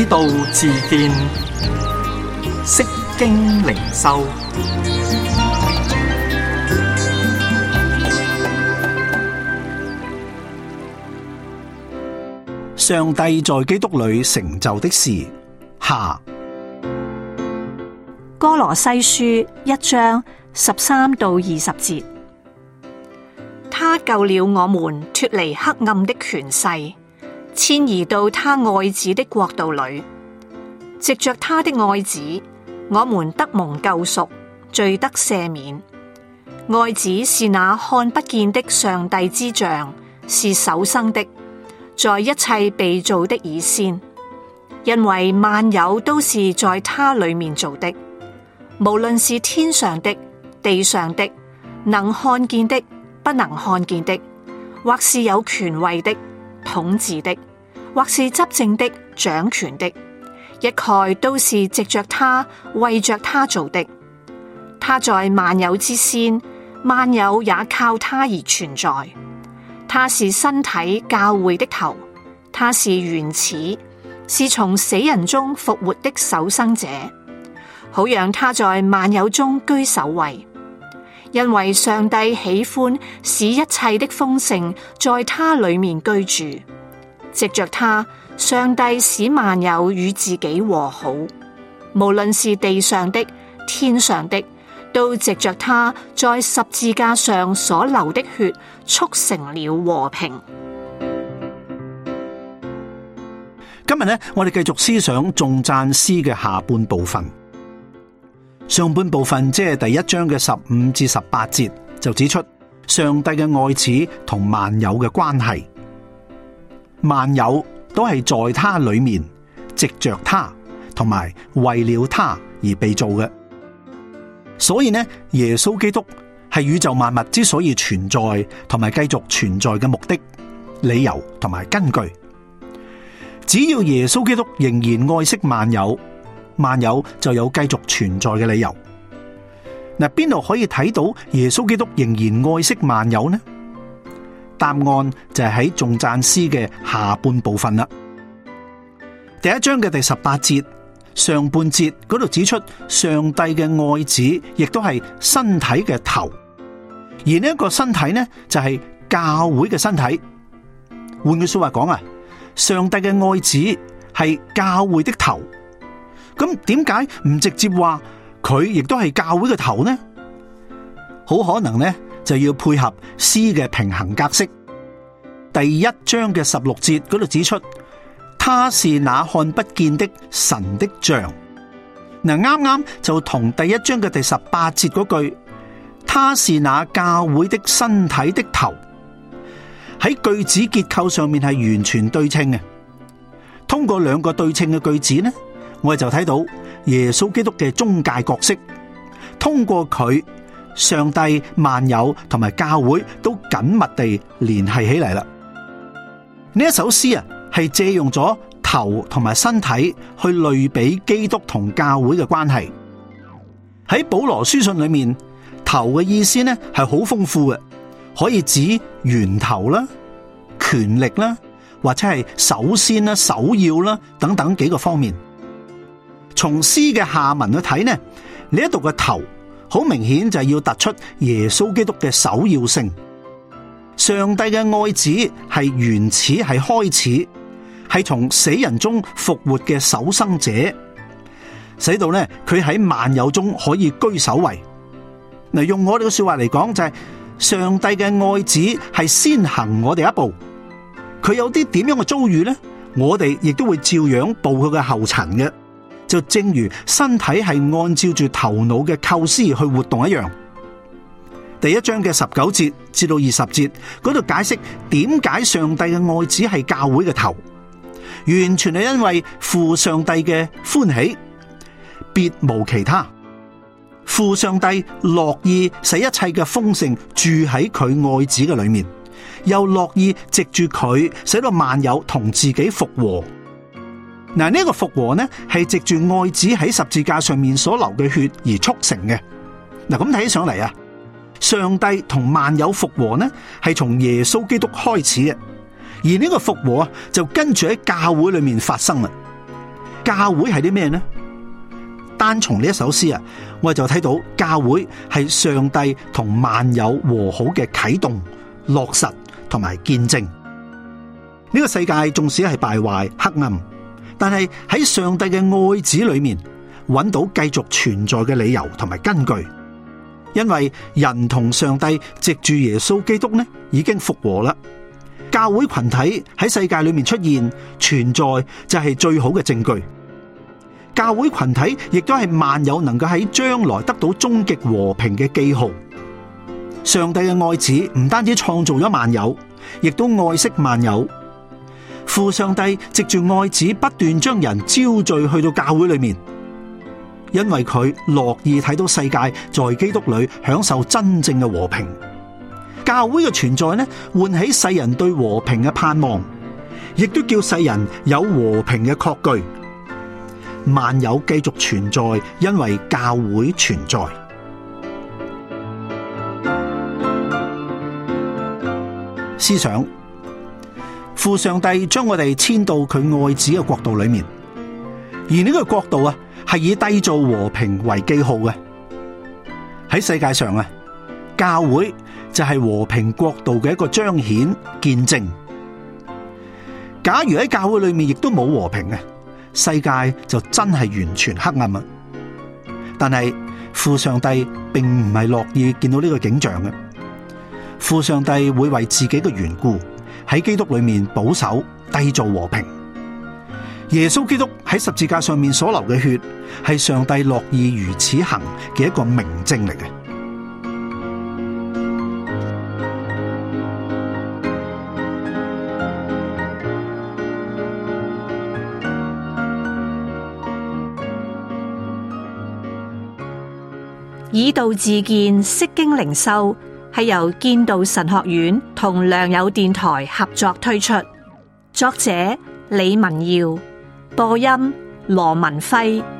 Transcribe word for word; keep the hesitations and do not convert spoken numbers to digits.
道自見，釋經靈修。 上帝在基督裏成就的事下。 歌羅西書一章十三到二十節，他救了我們脫離黑暗的權勢，遷移到他愛子的國度裏。藉着他的愛子，我們得蒙救贖，罪得赦免。愛子是那看不見的上帝之像，是首生的，在一切被造的以先，因為萬有都是在他裏面造的，無論是天上的、地上的，能看見的、不能看見的，或是有權位的、統治的，或是執政的、掌權的，一概都是藉着他、為着他做的。他在萬有之先，萬有也靠他而存在。他是身體教會的頭，他是原始，是從死人中復活的首生者，好讓他在萬有中居首位。因為上帝喜歡使一切的豐盛在他裏面居住，藉着他，上帝使萬有與自己和好，無論是地上的、天上的，都藉着他在十字架上所流的血，促成了和平。 今日呢，我哋繼續思想頌讚詩嘅下半部分。上半部分即係第一章嘅十五至十八節，就指出上帝嘅愛子同萬有嘅關係。萬有都係在他裏面，藉着他，同埋為了他而被造嘅。所以呢，耶穌基督係宇宙萬物之所以存在同埋繼續存在嘅目的、理由同埋根據。只要耶穌基督仍然愛惜萬有，萬有就有繼續存在嘅理由。嗱，邊度可以睇到耶穌基督仍然愛惜萬有呢？答案就係喺頌讚詩嘅下半部分啦。第一章嘅第十八節上半節嗰度指出，上帝嘅愛子亦都係身體嘅頭，而呢一個身體呢就係教會嘅身體。換句說話講啊，上帝嘅愛子係教會的頭。咁點解唔直接話佢亦都係教會嘅頭呢？好可能呢就要配合詩嘅平衡格式。第一章嘅十六節嗰度指出，他是那看不見的神的像。嗱，啱啱就同第一章嘅第十八節嗰句，他是那教會的身體的頭，喺句子結構上面係完全對稱嘅。通過兩個對稱嘅句子呢，我哋就睇到耶穌基督嘅中介角色，通過佢，上帝、萬有同埋教會都緊密地聯繫起嚟啦。呢一首詩啊，係借用咗頭同埋身體去類比基督同教會嘅關係。喺保羅書信裏面，頭嘅意思呢係好豐富嘅，可以指源頭啦、權力啦，或者係首先啦、首要啦等等幾個方面。從詩嘅下文去睇呢，呢一度嘅頭好明顯就係要突出耶穌基督嘅首要性。上帝嘅愛子係原始，係開始，係從死人中復活嘅首生者，使到呢佢喺萬有中可以居首位。嗱，用我哋嘅說話嚟講就係、是、上帝嘅愛子係先行我哋一步，佢有啲點樣嘅遭遇呢，我哋亦都會照樣步佢嘅後塵嘅。就正如身體係按照住頭腦嘅構思去活動一樣。第一章嘅十九節至到二十節嗰度解釋點解上帝嘅愛子係教會嘅頭，完全係因為父上帝嘅歡喜，別無其他。父上帝樂意使一切嘅豐盛住喺佢愛子嘅裏面，又樂意藉住佢使到萬有同自己復和。嗱，呢個復和呢係藉住愛子喺十字架上面所流嘅血而促成嘅。嗱，咁睇起上嚟啊，上帝同萬有復和呢係從耶穌基督開始嘅，而呢個復和啊就跟住喺教會裏面發生啦。 教會係啲咩呢？單從呢一首詩啊，我哋就睇到教會係上帝同萬有和好嘅啟動、落實同埋見證。呢個世界縱使係敗壞黑暗，但係喺上帝嘅愛子裏面揾到繼續存在嘅理由同埋根據。因為人同上帝藉住耶穌基督呢，已經復和啦。教會群體喺世界裏面出現存在就係最好嘅證據。教會群體亦都係萬有能夠喺將來得到終極和平嘅記號。上帝嘅愛子唔單止創造咗萬有，亦都愛惜萬有。父上帝藉住愛子不斷將人招聚去到教會裏面，因為佢樂意睇到世界在基督裏享受真正嘅和平。教會嘅存在呢，喚起世人對和平嘅盼望，亦都叫世人有和平嘅確據。萬有繼續存在，因為教會存在。思想，父上帝將我哋遷到佢愛子嘅國度裏面，而呢個國度啊，係以締造和平為記號嘅。喺世界上啊，教會就係和平國度嘅一個彰顯見證。假如喺教會裏面亦都冇和平嘅，世界就真係完全黑暗啊！但係父上帝並唔係樂意見到呢個景象嘅。父上帝會為自己嘅緣故喺基督裏面保守締造和平。耶穌基督喺十字架上面所流嘅血，係上帝樂意如此行嘅一個明證嚟嘅。 以道自見，釋經靈修係由建道神學院同良友電台合作推出，作者李文耀，播音羅文輝。